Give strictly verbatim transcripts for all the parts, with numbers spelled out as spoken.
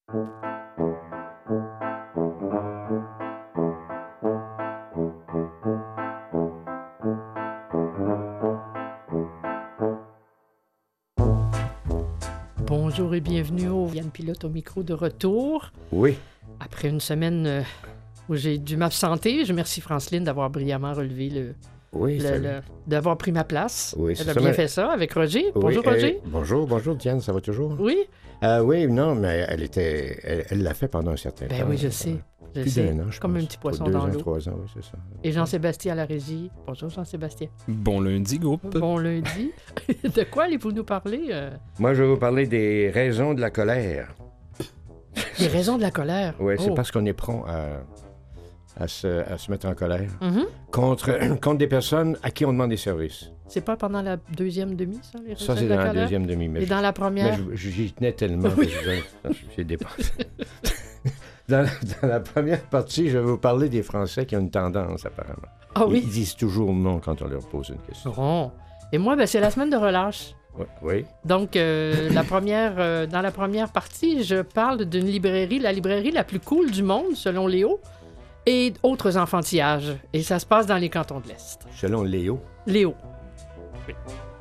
Bonjour et bienvenue au Yann Pilote au micro de retour. Oui. Après une semaine euh, où j'ai dû m'absenter, je remercie Franceline d'avoir brillamment relevé le... Oui, le, le d'avoir pris ma place. Oui, Elle a ça, bien mais... fait ça avec Roger. Oui, bonjour, Roger. Euh, bonjour, bonjour, Diane, ça va toujours? Oui. Euh, oui, non, mais elle était... Elle, elle l'a fait pendant un certain ben temps. Ben oui, je sais. Je Plus sais. d'un an, je Comme pense. un petit poisson deux dans ans, l'eau. trois ans, oui, c'est ça. Et Jean-Sébastien à la régie. Bonjour, Jean-Sébastien. Bon lundi, groupe. Bon lundi. De quoi allez-vous nous parler? Euh... Moi, je vais vous parler des raisons de la colère. Les raisons de la colère? Oui, oh. c'est parce qu'on est prompt à, à, se, à se mettre en colère mm-hmm. contre, contre des personnes à qui on demande des services. C'est pas pendant la deuxième demi, ça, les raisons Ça, c'est de la dans la colère? deuxième demi. Mais Et je, dans la première? Mais je, j'y tenais tellement oui. que je, j'ai dépensé. Dans, dans la première partie, je vais vous parler des Français qui ont une tendance, apparemment. Ah oui? Ils disent toujours non quand on leur pose une question. Bon. Et moi, ben, c'est la semaine de relâche. Oui. oui. Donc, euh, la première, euh, dans la première partie, je parle d'une librairie, la librairie la plus cool du monde, selon Léo, et autres enfantillages. Et ça se passe dans les cantons de l'Est. Selon Léo? Léo. Oui.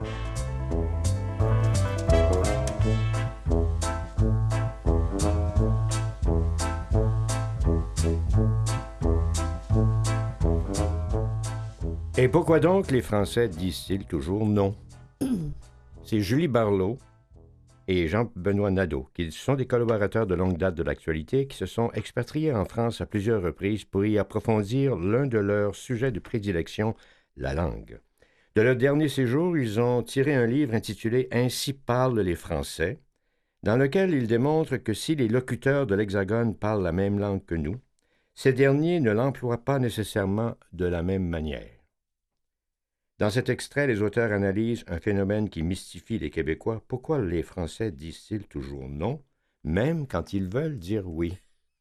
Et pourquoi donc les Français disent-ils toujours non? C'est Julie Barlow et Jean-Benoît Nadeau, qui sont des collaborateurs de longue date de l'actualité, qui se sont expatriés en France à plusieurs reprises pour y approfondir l'un de leurs sujets de prédilection, la langue. De leur dernier séjour, ils ont tiré un livre intitulé « Ainsi parlent les Français », dans lequel ils démontrent que si les locuteurs de l'Hexagone parlent la même langue que nous, ces derniers ne l'emploient pas nécessairement de la même manière. Dans cet extrait, les auteurs analysent un phénomène qui mystifie les Québécois. Pourquoi les Français disent-ils toujours non, même quand ils veulent dire oui?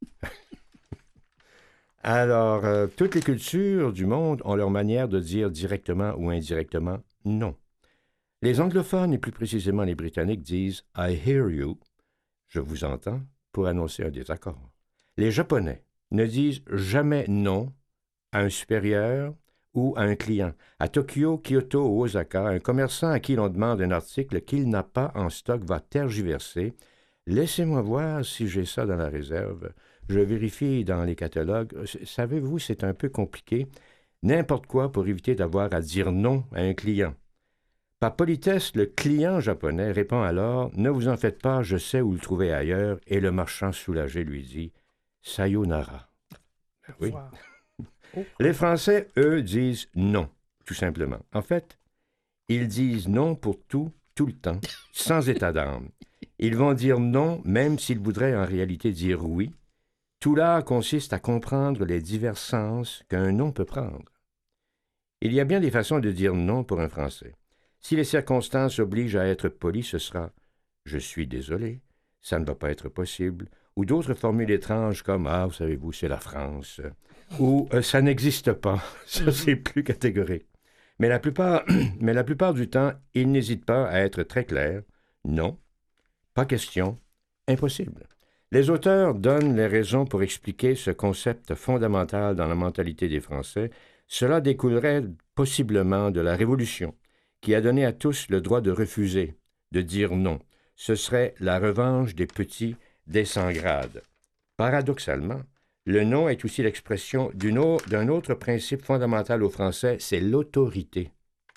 Alors, euh, toutes les cultures du monde ont leur manière de dire directement ou indirectement non. Les anglophones, et plus précisément les Britanniques, disent « I hear you », je vous entends, pour annoncer un désaccord. Les Japonais ne disent jamais non à un supérieur ou à un client. À Tokyo, Kyoto ou Osaka, un commerçant à qui l'on demande un article qu'il n'a pas en stock va tergiverser. « Laissez-moi voir si j'ai ça dans la réserve. Je vérifie dans les catalogues. Savez-vous, c'est un peu compliqué. N'importe quoi pour éviter d'avoir à dire non à un client. » Par politesse, le client japonais répond alors « Ne vous en faites pas, je sais où le trouver ailleurs. » Et le marchand soulagé lui dit « Sayonara. » Oui. Wow. Oh. Les Français, eux, disent non, tout simplement. En fait, ils disent non pour tout, tout le temps, sans état d'âme. Ils vont dire non, même s'ils voudraient en réalité dire oui. Tout l'art consiste à comprendre les divers sens qu'un non peut prendre. Il y a bien des façons de dire non pour un Français. Si les circonstances obligent à être poli, ce sera « je suis désolé, ça ne va pas être possible » ou d'autres formules étranges comme « ah, vous savez-vous, c'est la France » ou euh, « ça n'existe pas ». Ça, c'est plus catégorique. Mais la plupart, mais la plupart du temps, ils n'hésitent pas à être très clairs. Non, pas question, impossible. Les auteurs donnent les raisons pour expliquer ce concept fondamental dans la mentalité des Français. Cela découlerait possiblement de la Révolution, qui a donné à tous le droit de refuser, de dire non. Ce serait la revanche des petits des cent grades. Paradoxalement, le non est aussi l'expression d'une au- d'un autre principe fondamental aux Français, c'est l'autorité.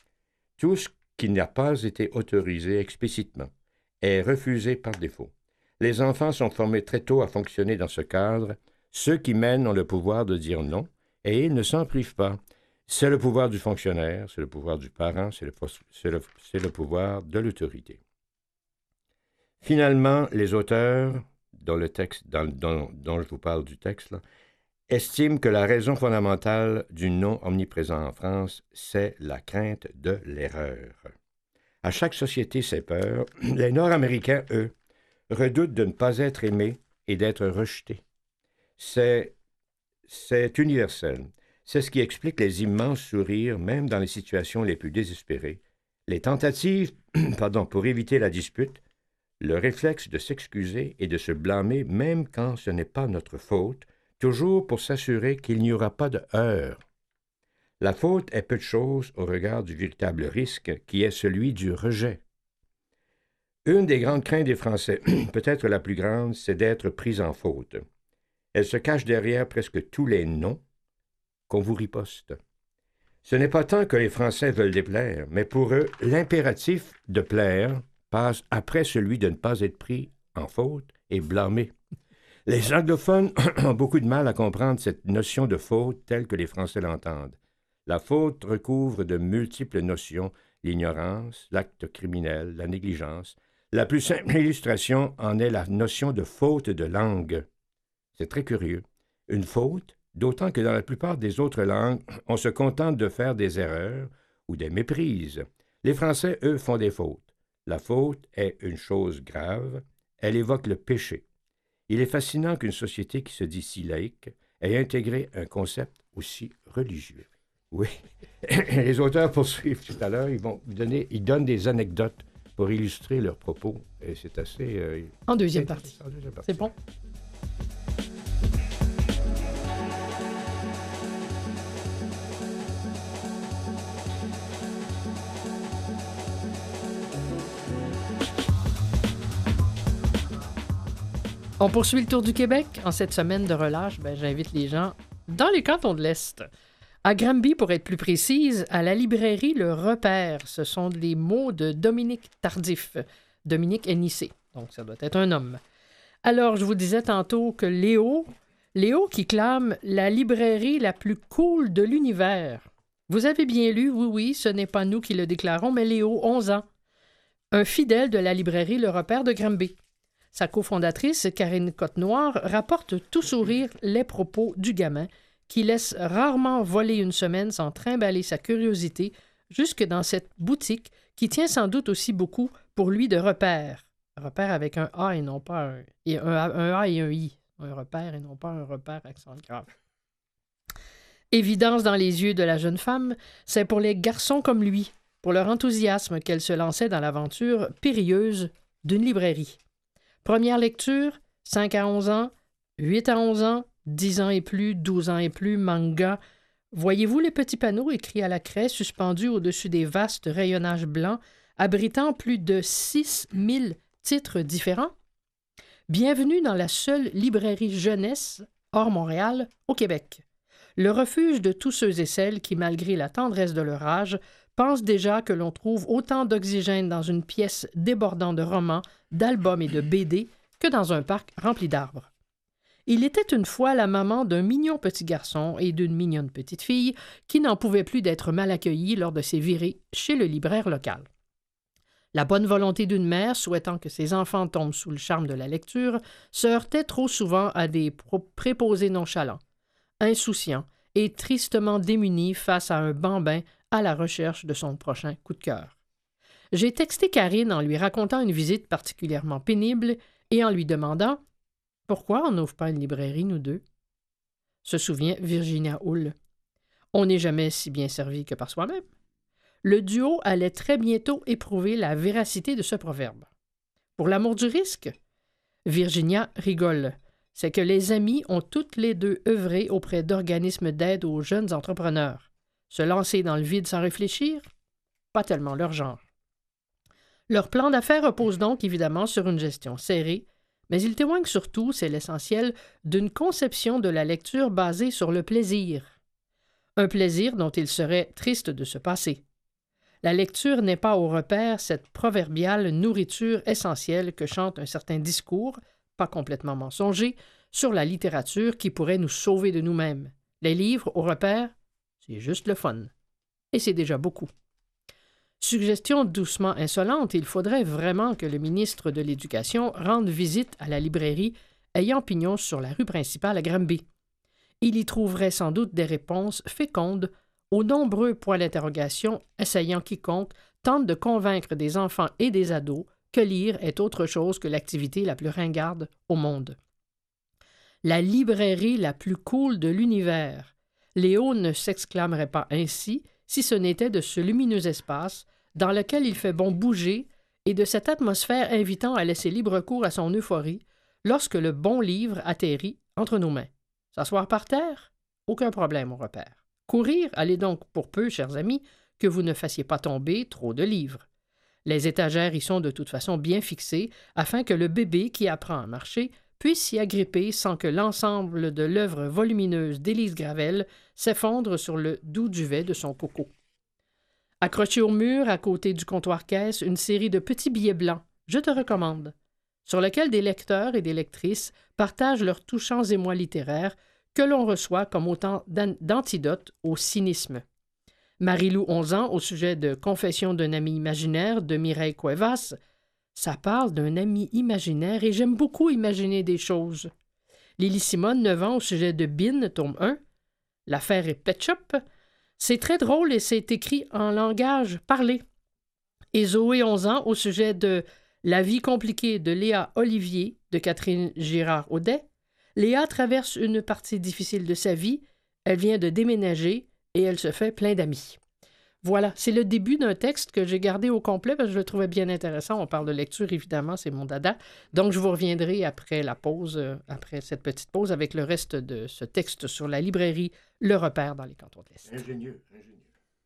Tout ce qui n'a pas été autorisé explicitement est refusé par défaut. Les enfants sont formés très tôt à fonctionner dans ce cadre. Ceux qui mènent ont le pouvoir de dire non, et ils ne s'en privent pas. C'est le pouvoir du fonctionnaire, c'est le pouvoir du parent, c'est le, c'est le, c'est le pouvoir de l'autorité. Finalement, les auteurs, dans le texte, dans, dans, dont je vous parle du texte, là, estiment que la raison fondamentale du non omniprésent en France, c'est la crainte de l'erreur. À chaque société ses peurs, les Nord-Américains, eux, redoutent de ne pas être aimés et d'être rejetés. C'est, c'est universel. C'est ce qui explique les immenses sourires, même dans les situations les plus désespérées. Les tentatives pardon, pour éviter la dispute le réflexe de s'excuser et de se blâmer même quand ce n'est pas notre faute, toujours pour s'assurer qu'il n'y aura pas de heurts. La faute est peu de chose au regard du véritable risque qui est celui du rejet. Une des grandes craintes des Français, peut-être la plus grande, c'est d'être pris en faute. Elle se cache derrière presque tous les noms qu'on vous riposte. Ce n'est pas tant que les Français veulent déplaire, mais pour eux, l'impératif de plaire passe après celui de ne pas être pris en faute et blâmé. Les anglophones ont beaucoup de mal à comprendre cette notion de faute telle que les Français l'entendent. La faute recouvre de multiples notions, l'ignorance, l'acte criminel, la négligence. La plus simple illustration en est la notion de faute de langue. C'est très curieux. Une faute, d'autant que dans la plupart des autres langues, on se contente de faire des erreurs ou des méprises. Les Français, eux, font des fautes. La faute est une chose grave. Elle évoque le péché. Il est fascinant qu'une société qui se dit si laïque ait intégré un concept aussi religieux. Oui. Les auteurs poursuivent tout à l'heure. Ils vont vous donner, ils donnent des anecdotes pour illustrer leurs propos. Et c'est assez... Euh, en deuxième partie. En deuxième partie. C'est bon. On poursuit le tour du Québec. En cette semaine de relâche, ben, j'invite les gens dans les cantons de l'Est. À Granby, pour être plus précise, à la librairie Le Repère. Ce sont les mots de Dominique Tardif. Dominique est nissé, donc ça doit être un homme. Alors, je vous disais tantôt que Léo, Léo qui clame la librairie la plus cool de l'univers. Vous avez bien lu, oui, oui, ce n'est pas nous qui le déclarons, mais Léo, onze ans. Un fidèle de la librairie Le Repère de Granby. Sa cofondatrice, Karine Côte-Noire, rapporte tout sourire les propos du gamin qui laisse rarement voler une semaine sans trimballer sa curiosité jusque dans cette boutique qui tient sans doute aussi beaucoup pour lui de repère. Repère avec un A et non pas un, et un, un A et un I. Un repère et non pas un repère accent grave. Évidence dans les yeux de la jeune femme, c'est pour les garçons comme lui, pour leur enthousiasme qu'elle se lançait dans l'aventure périlleuse d'une librairie. Première lecture, cinq à onze ans, huit à onze ans, dix ans et plus, douze ans et plus, manga. Voyez-vous les petits panneaux écrits à la craie suspendus au-dessus des vastes rayonnages blancs, abritant plus de six mille titres différents? Bienvenue dans la seule librairie jeunesse, hors Montréal, au Québec. Le refuge de tous ceux et celles qui, malgré la tendresse de leur âge, pensent déjà que l'on trouve autant d'oxygène dans une pièce débordant de romans, d'albums et de B D que dans un parc rempli d'arbres. Il était une fois la maman d'un mignon petit garçon et d'une mignonne petite fille qui n'en pouvait plus d'être mal accueillie lors de ses virées chez le libraire local. La bonne volonté d'une mère, souhaitant que ses enfants tombent sous le charme de la lecture, se heurtait trop souvent à des préposés nonchalants, insouciants et tristement démunis face à un bambin à la recherche de son prochain coup de cœur. J'ai texté Karine en lui racontant une visite particulièrement pénible et en lui demandant « Pourquoi on n'ouvre pas une librairie, nous deux? » Se souvient Virginia Hull. On n'est jamais si bien servi que par soi-même. Le duo allait très bientôt éprouver la véracité de ce proverbe. Pour l'amour du risque, Virginia rigole. C'est que les amis ont toutes les deux œuvré auprès d'organismes d'aide aux jeunes entrepreneurs. Se lancer dans le vide sans réfléchir? Pas tellement leur genre. Leur plan d'affaires repose donc évidemment sur une gestion serrée, mais il témoigne surtout, c'est l'essentiel, d'une conception de la lecture basée sur le plaisir. Un plaisir dont il serait triste de se passer. La lecture n'est pas au repère cette proverbiale nourriture essentielle que chante un certain discours, pas complètement mensonger, sur la littérature qui pourrait nous sauver de nous-mêmes. Les livres au repère, c'est juste le fun. Et c'est déjà beaucoup. Suggestion doucement insolente, il faudrait vraiment que le ministre de l'Éducation rende visite à la librairie ayant pignon sur la rue principale à Granby. Il y trouverait sans doute des réponses fécondes aux nombreux points d'interrogation essayant quiconque tente de convaincre des enfants et des ados que lire est autre chose que l'activité la plus ringarde au monde. La librairie la plus cool de l'univers. Léo ne s'exclamerait pas ainsi si ce n'était de ce lumineux espace dans lequel il fait bon bouger et de cette atmosphère invitant à laisser libre cours à son euphorie lorsque le bon livre atterrit entre nos mains. S'asseoir par terre? Aucun problème au repère. Courir? Allez donc pour peu, chers amis, que vous ne fassiez pas tomber trop de livres. Les étagères y sont de toute façon bien fixées afin que le bébé qui apprend à marcher puisse s'y agripper sans que l'ensemble de l'œuvre volumineuse d'Élise Gravel s'effondre sur le doux duvet de son coco. Accroché au mur, à côté du comptoir-caisse, une série de petits billets blancs, je te recommande, sur lesquels des lecteurs et des lectrices partagent leurs touchants émois littéraires que l'on reçoit comme autant d'antidotes au cynisme. Marie-Lou, onze ans, au sujet de Confession d'un ami imaginaire de Mireille Cuevas. Ça parle d'un ami imaginaire et j'aime beaucoup imaginer des choses. Lily Simone, neuf ans, au sujet de Bin, tome un. L'affaire est Pet Shop. C'est très drôle et c'est écrit en langage parlé. Et Zoé, onze ans, au sujet de La vie compliquée de Léa Olivier de Catherine Girard-Audet. Léa traverse une partie difficile de sa vie. Elle vient de déménager et elle se fait plein d'amis. Voilà, c'est le début d'un texte que j'ai gardé au complet parce que je le trouvais bien intéressant. On parle de lecture, évidemment, c'est mon dada. Donc, je vous reviendrai après la pause, euh, après cette petite pause, avec le reste de ce texte sur la librairie Le Repère dans les cantons de l'Est. Ingénieux, ingénieux.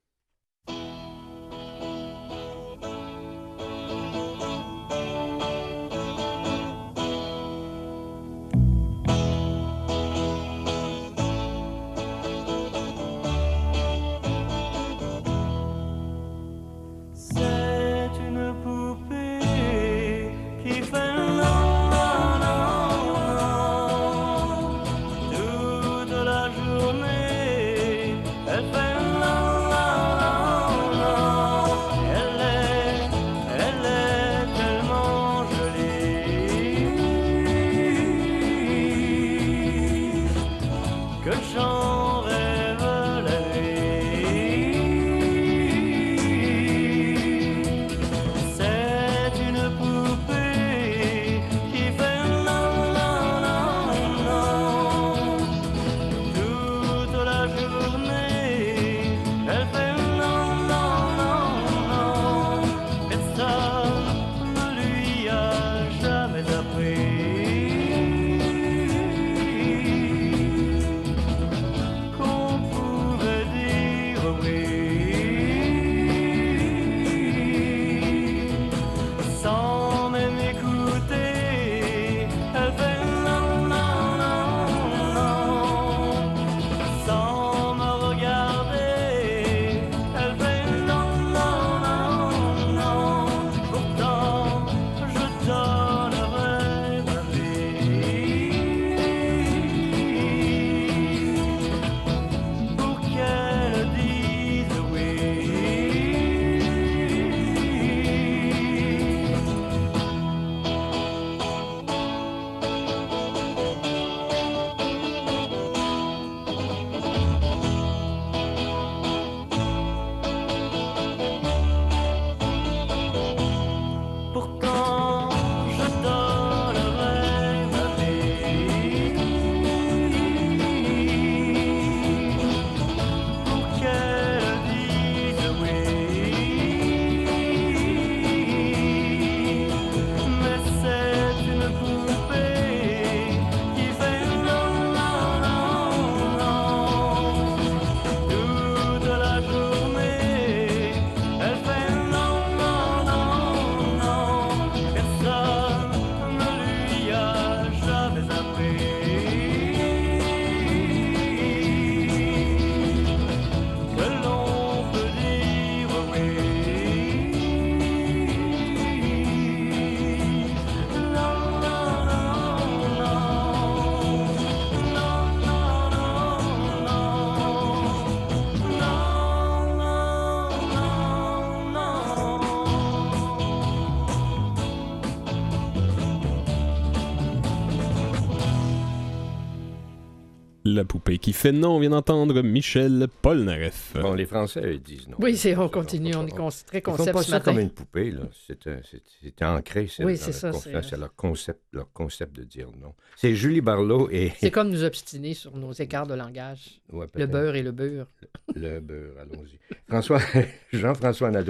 La poupée qui fait non, on vient d'entendre Michel Polnareff. Bon, les Français, ils disent non. Oui, c'est, on continue, on est con, très concept Ils font pas ce ça matin. comme une poupée, là. C'est, c'est, c'est ancré, c'est, oui, dans c'est ça. C'est, c'est leur concept, leur concept de dire non. C'est Julie Barlow et... C'est comme nous obstiner sur nos écarts de langage. Ouais, le beurre et le beurre. Le, le beurre, allons-y. François, Jean-François Nadeau.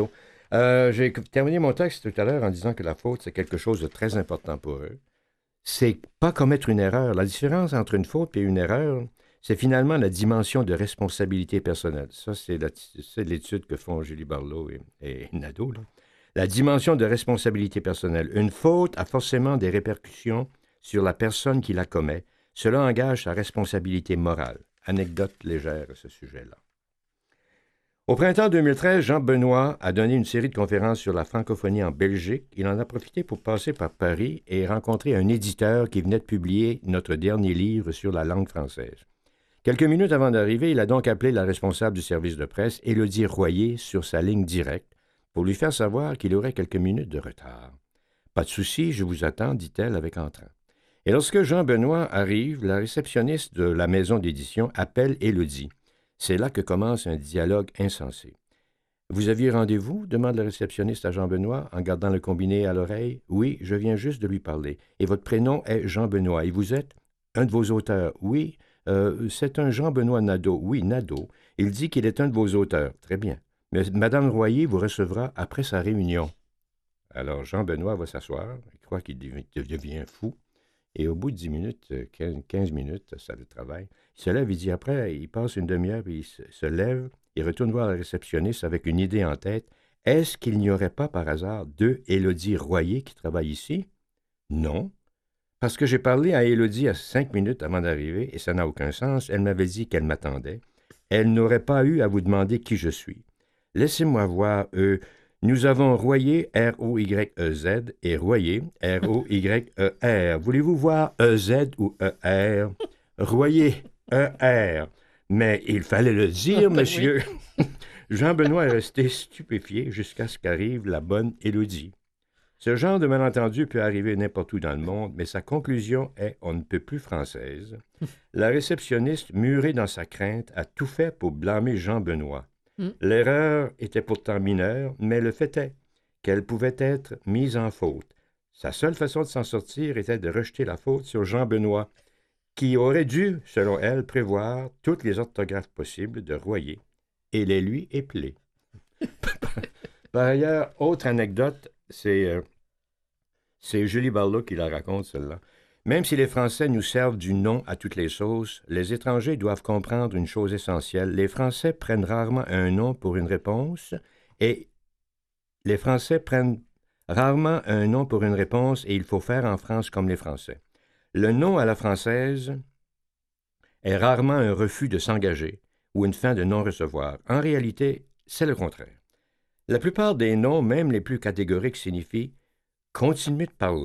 Euh, j'ai terminé mon texte tout à l'heure en disant que la faute, c'est quelque chose de très important pour eux. C'est pas commettre une erreur. La différence entre une faute et une erreur, c'est finalement la dimension de responsabilité personnelle. Ça, c'est, la, c'est l'étude que font Julie Barlow et, et Nadeau, là. La dimension de responsabilité personnelle. Une faute a forcément des répercussions sur la personne qui la commet. Cela engage sa responsabilité morale. Anecdote légère à ce sujet-là. Au printemps deux mille treize, Jean Benoît a donné une série de conférences sur la francophonie en Belgique. Il en a profité pour passer par Paris et rencontrer un éditeur qui venait de publier notre dernier livre sur la langue française. Quelques minutes avant d'arriver, il a donc appelé la responsable du service de presse, Élodie Royer, sur sa ligne directe pour lui faire savoir qu'il aurait quelques minutes de retard. « Pas de souci, je vous attends, dit-elle avec entrain. Et lorsque Jean Benoît arrive, la réceptionniste de la maison d'édition appelle Élodie. C'est là que commence un dialogue insensé. « Vous aviez rendez-vous » demande la réceptionniste à Jean Benoît en gardant le combiné à l'oreille. « Oui, je viens juste de lui parler. Et votre prénom est Jean Benoît. Et vous êtes un de vos auteurs. »« Oui, euh, c'est un Jean-Benoît Nadeau. »« Oui, Nadeau. Il dit qu'il est un de vos auteurs. »« Très bien. Mais Madame Royer vous recevra après sa réunion. » Alors Jean Benoît va s'asseoir. Il croit qu'il devient fou. Et au bout de dix minutes, quinze minutes, ça le travail, il se lève, il dit après, il passe une demi-heure, puis il se, se lève, il retourne voir la réceptionniste avec une idée en tête. Est-ce qu'il n'y aurait pas par hasard deux Élodie Royer qui travaillent ici? Non. Parce que j'ai parlé à Élodie à cinq minutes avant d'arriver, et ça n'a aucun sens. Elle m'avait dit qu'elle m'attendait. Elle n'aurait pas eu à vous demander qui je suis. Laissez-moi voir, eux. Nous avons Royer, R O Y E Z, et Royer, R O Y E R. Voulez-vous voir E Z ou E R? Royer, E R. Mais il fallait le dire, monsieur. Jean-Benoît est resté stupéfié jusqu'à ce qu'arrive la bonne Élodie. Ce genre de malentendu peut arriver n'importe où dans le monde, mais sa conclusion est on ne peut plus française. La réceptionniste, murée dans sa crainte, a tout fait pour blâmer Jean-Benoît. Mm. L'erreur était pourtant mineure, mais le fait est qu'elle pouvait être mise en faute. Sa seule façon de s'en sortir était de rejeter la faute sur Jean-Benoît, qui aurait dû, selon elle, prévoir toutes les orthographes possibles de Royer et les lui épeler. Par ailleurs, autre anecdote, c'est, euh, c'est Julie Barlow qui la raconte, celle-là. Même si les Français nous servent du nom à toutes les sauces, les étrangers doivent comprendre une chose essentielle. Les Français prennent rarement un nom pour une réponse et les Français prennent rarement un nom pour une réponse et il faut faire en France comme les Français. Le nom à la française est rarement un refus de s'engager ou une fin de non-recevoir. En réalité, c'est le contraire. La plupart des noms, même les plus catégoriques, signifient « continuez de parler ».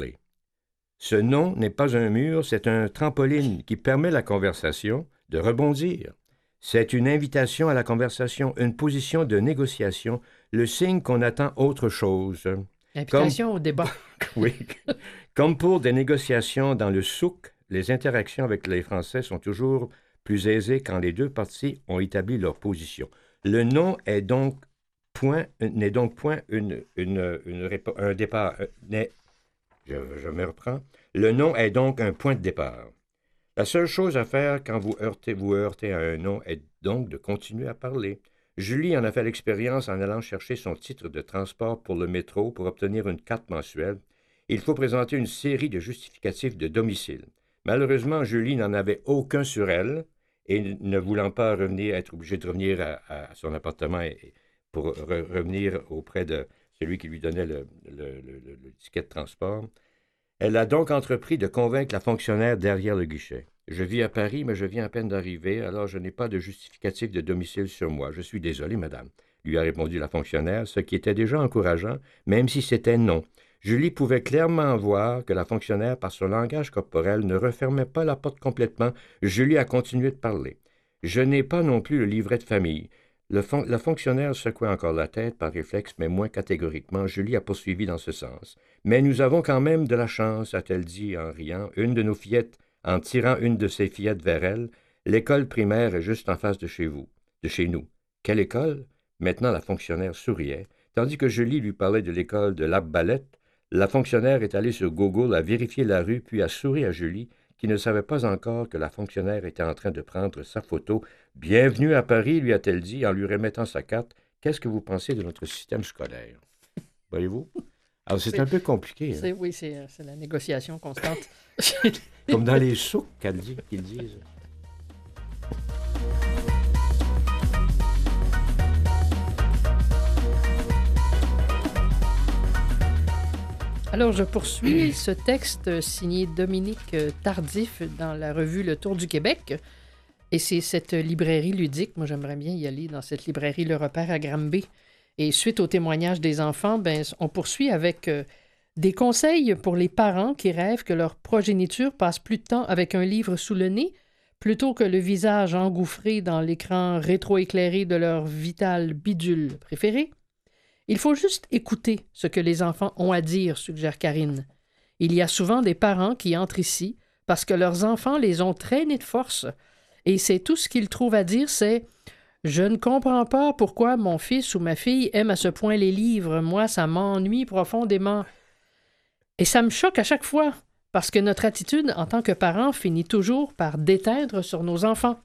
Ce nom n'est pas un mur, c'est un trampoline qui permet à la conversation de rebondir. C'est une invitation à la conversation, une position de négociation, le signe qu'on attend autre chose. Invitation Comme... au débat. Oui. Comme pour des négociations dans le souk, les interactions avec les Français sont toujours plus aisées quand les deux parties ont établi leur position. Le nom est donc point, n'est donc point une, une, une, une, un départ, n'est Je, je me reprends. Le nom est donc un point de départ. La seule chose à faire quand vous heurtez, vous heurtez à un nom est donc de continuer à parler. Julie en a fait l'expérience en allant chercher son titre de transport pour le métro pour obtenir une carte mensuelle. Il faut présenter une série de justificatifs de domicile. Malheureusement, Julie n'en avait aucun sur elle et ne voulant pas revenir, être obligée de revenir à, à son appartement et, pour re, revenir auprès de celui qui lui donnait le, le, le, le, le ticket de transport. Elle a donc entrepris de convaincre la fonctionnaire derrière le guichet. « Je vis à Paris, mais je viens à peine d'arriver, alors je n'ai pas de justificatif de domicile sur moi. Je suis désolé, madame, » lui a répondu la fonctionnaire, ce qui était déjà encourageant, même si c'était non. Julie pouvait clairement voir que la fonctionnaire, par son langage corporel, ne refermait pas la porte complètement. Julie a continué de parler. « Je n'ai pas non plus le livret de famille. » Le fon- la fonctionnaire secouait encore la tête par réflexe, mais moins catégoriquement. Julie a poursuivi dans ce sens. « Mais nous avons quand même de la chance, a-t-elle dit en riant. Une de nos fillettes, en tirant une de ses fillettes vers elle, l'école primaire est juste en face de chez vous, de chez nous. Quelle école? » Maintenant, la fonctionnaire souriait. Tandis que Julie lui parlait de l'école de l'Arbalète, la fonctionnaire est allée sur Google, a vérifié la rue, puis a souri à Julie, qui ne savait pas encore que la fonctionnaire était en train de prendre sa photo. « Bienvenue à Paris, lui a-t-elle dit, en lui remettant sa carte. Qu'est-ce que vous pensez de notre système scolaire? » voyez-vous? Alors, c'est, c'est un peu compliqué. C'est, hein? Oui, c'est, c'est la négociation constante. Comme dans les souks qu'ils disent. qu'ils disent. Alors, je poursuis ce texte signé Dominique Tardif dans la revue Le Tour du Québec. Et c'est cette librairie ludique. Moi, j'aimerais bien y aller dans cette librairie Le Repère à Granby. Et suite au témoignage des enfants, ben, on poursuit avec euh, des conseils pour les parents qui rêvent que leur progéniture passe plus de temps avec un livre sous le nez plutôt que le visage engouffré dans l'écran rétroéclairé de leur vital bidule préféré. Il faut juste écouter ce que les enfants ont à dire, suggère Karine. Il y a souvent des parents qui entrent ici parce que leurs enfants les ont traînés de force. Et c'est tout ce qu'ils trouvent à dire, c'est « Je ne comprends pas pourquoi mon fils ou ma fille aime à ce point les livres. Moi, ça m'ennuie profondément. » Et ça me choque à chaque fois, parce que notre attitude en tant que parents finit toujours par déteindre sur nos enfants.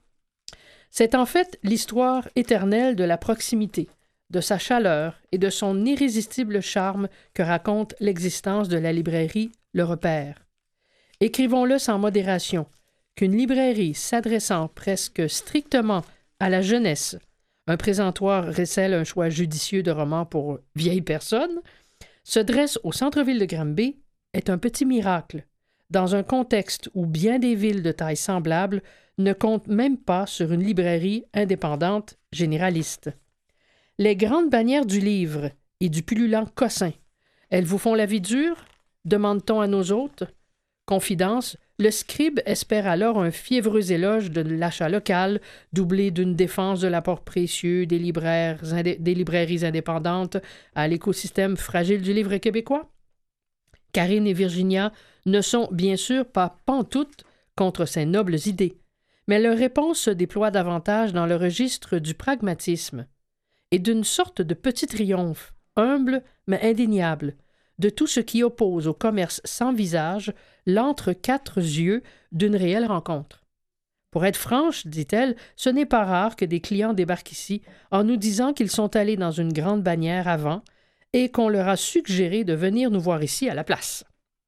C'est en fait l'histoire éternelle de la proximité, de sa chaleur et de son irrésistible charme que raconte l'existence de la librairie Le Repère. Écrivons-le sans modération, qu'une librairie s'adressant presque strictement à la jeunesse, un présentoir récèle un choix judicieux de romans pour vieilles personnes, se dresse au centre-ville de Granby est un petit miracle, dans un contexte où bien des villes de taille semblable ne comptent même pas sur une librairie indépendante généraliste. Les grandes bannières du livre et du pullulant cossin, elles vous font la vie dure? Demande-t-on à nos hôtes? Confidence, le scribe espère alors un fiévreux éloge de l'achat local, doublé d'une défense de l'apport précieux des, libraires indé- des librairies indépendantes à l'écosystème fragile du livre québécois. Karine et Virginia ne sont bien sûr pas pantoute contre ces nobles idées, mais leur réponse se déploie davantage dans le registre du pragmatisme et d'une sorte de petit triomphe, humble mais indéniable, de tout ce qui oppose au commerce sans visage l'entre-quatre yeux d'une réelle rencontre. Pour être franche, dit-elle, ce n'est pas rare que des clients débarquent ici en nous disant qu'ils sont allés dans une grande bannière avant et qu'on leur a suggéré de venir nous voir ici à la place.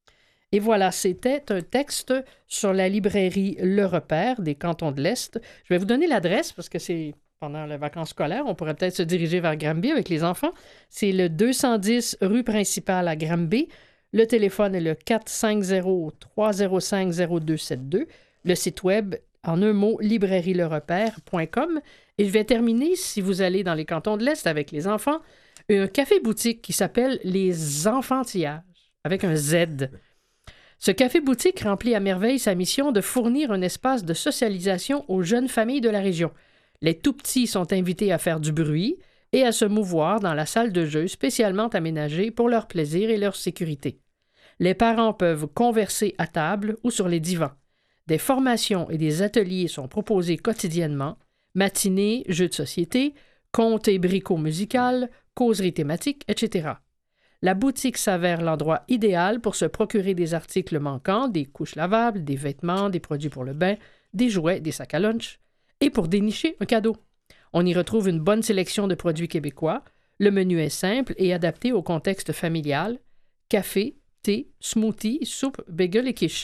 Et voilà, c'était un texte sur la librairie Le Repère des Cantons de l'Est. Je vais vous donner l'adresse parce que c'est pendant les vacances scolaires. On pourrait peut-être se diriger vers Granby avec les enfants. C'est le deux cent dix rue principale à Granby. Le téléphone est le quatre cinq zéro, trois zéro cinq, zéro deux sept deux. Le site web, en un mot, librairie le repère point com. Et je vais terminer, si vous allez dans les Cantons de l'Est avec les enfants, un café-boutique qui s'appelle Les Enfantillages, avec un Z. Ce café-boutique remplit à merveille sa mission de fournir un espace de socialisation aux jeunes familles de la région. Les tout-petits sont invités à faire du bruit et à se mouvoir dans la salle de jeu spécialement aménagée pour leur plaisir et leur sécurité. Les parents peuvent converser à table ou sur les divans. Des formations et des ateliers sont proposés quotidiennement, matinées, jeux de société, contes et bricots musicales, causeries thématiques, et cetera. La boutique s'avère l'endroit idéal pour se procurer des articles manquants, des couches lavables, des vêtements, des produits pour le bain, des jouets, des sacs à lunch, et pour dénicher un cadeau. On y retrouve une bonne sélection de produits québécois. Le menu est simple et adapté au contexte familial. Café, thé, smoothie, soupe, bagel et quiche.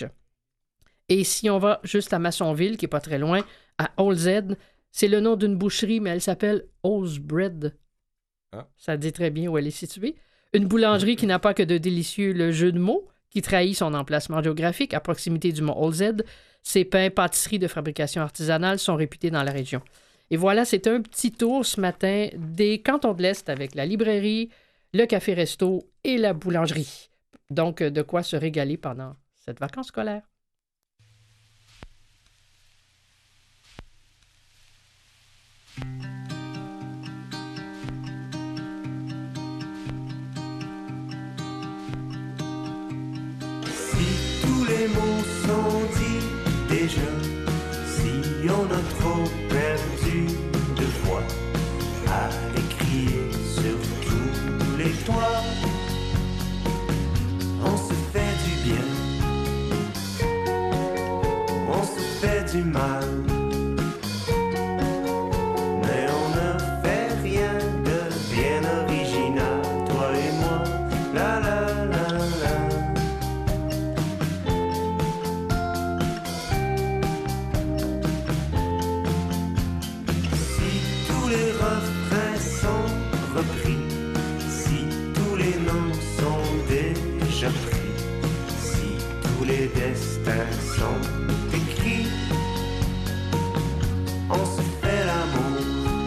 Et si on va juste à Massonville, qui n'est pas très loin, à Old Z, c'est le nom d'une boucherie, mais elle s'appelle O's Bread. Ah. Ça dit très bien où elle est située. Une boulangerie qui n'a pas que de délicieux le jeu de mots, qui trahit son emplacement géographique à proximité du mont Old Z. Ses pains, pâtisseries de fabrication artisanale sont réputés dans la région. Et voilà, c'est un petit tour ce matin des Cantons de l'Est avec la librairie, le café-resto et la boulangerie. Donc, de quoi se régaler pendant cette vacance scolaire. Si tous les mots sont dits déjà, si on a trop perdu de voix, allez crier sur tous les toits. On se fait du bien, on se fait du mal, mais on ne fait rien de bien original, toi et moi. tous les refrains sont repris, si tous les noms sont déjà pris, si tous les destins sont écrits, on se fait l'amour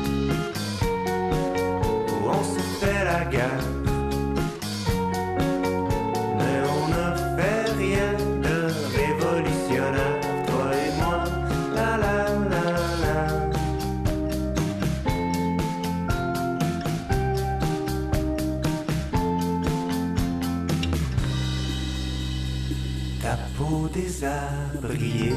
ou on se fait la guerre. Des arbres brillés,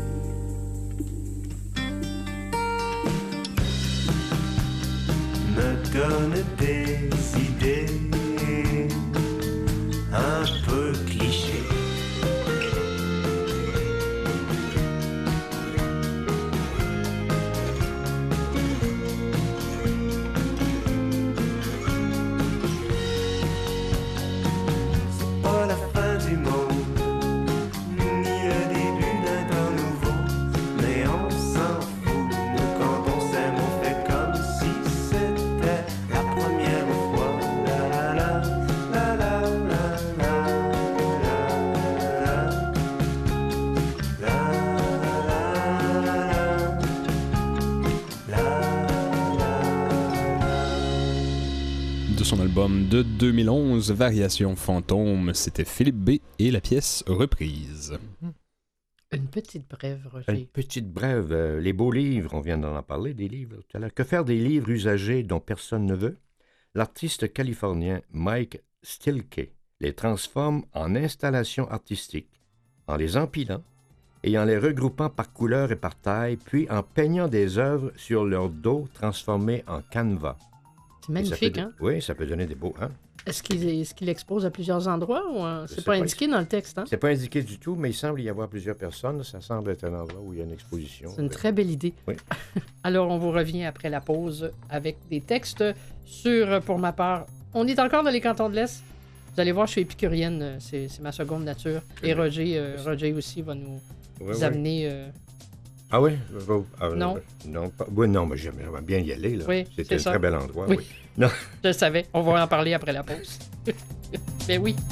me donne des idées un peu clichés. C'est pas la fin du monde, son album de deux mille onze, Variation Fantôme, c'était Philippe B. et la pièce Reprise. Une petite brève, Roger. Une petite brève. Euh, les beaux livres, on vient d'en parler, des livres tout à l'heure. Que faire des livres usagés dont personne ne veut? L'artiste californien Mike Stilke les transforme en installations artistiques, en les empilant et en les regroupant par couleur et par taille, puis en peignant des œuvres sur leur dos transformées en canevas. C'est magnifique, hein? Oui, ça peut donner des beaux... Hein? Est-ce qu'il, est-ce qu'il expose à plusieurs endroits ou euh, c'est pas, pas indiqué dans le texte, hein? C'est pas indiqué du tout, mais il semble y avoir plusieurs personnes. Ça semble être un endroit où il y a une exposition. C'est une très belle idée. Oui. Alors, on vous revient après la pause avec des textes sur, pour ma part, on est encore dans les cantons de l'Est. Vous allez voir, je suis épicurienne, c'est, c'est ma seconde nature. Et Roger, euh, Roger aussi va nous oui, amener... Euh, Ah oui? Ah, non. Non, pas, oui, non, mais j'aimerais bien y aller. Là. Oui, C'était c'est un ça. très bel endroit. Oui. oui. Non. Je le savais. On va en parler après la pause. Ben oui.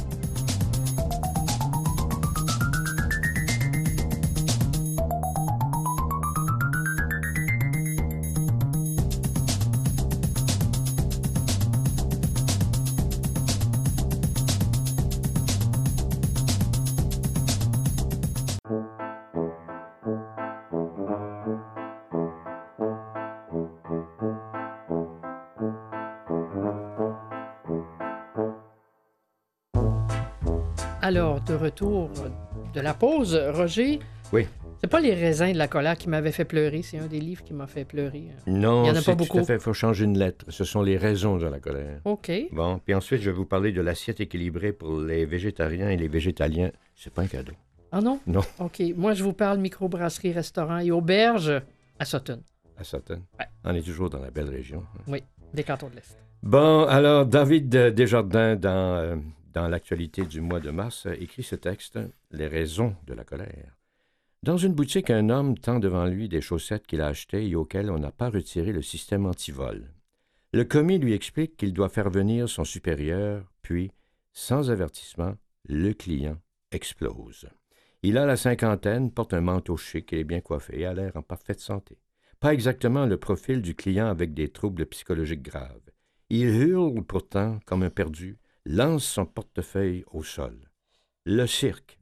Alors, de retour de la pause, Roger. Oui. C'est pas Les raisins de la colère qui m'avaient fait pleurer, c'est un des livres qui m'a fait pleurer. Non, il y en a c'est pas beaucoup. Tout à fait, il faut changer une lettre. Ce sont les raisons de la colère. OK. Bon, puis ensuite, je vais vous parler de l'assiette équilibrée pour les végétariens et les végétaliens. C'est pas un cadeau. Ah non? Non. OK. Moi, je vous parle microbrasserie, restaurant et auberge à Sutton. À Sutton. Ouais. On est toujours dans la belle région. Oui, des cantons de l'Est. Bon, alors, David Desjardins, dans, euh, dans l'actualité du mois de mars, écrit ce texte, « Les raisons de la colère ». Dans une boutique, un homme tend devant lui des chaussettes qu'il a achetées et auxquelles on n'a pas retiré le système anti-vol. Le commis lui explique qu'il doit faire venir son supérieur, puis, sans avertissement, le client explose. Il a la cinquantaine, porte un manteau chic et est bien coiffé et a l'air en parfaite santé. Pas exactement le profil du client avec des troubles psychologiques graves. Il hurle pourtant comme un perdu, lance son portefeuille au sol. Le cirque.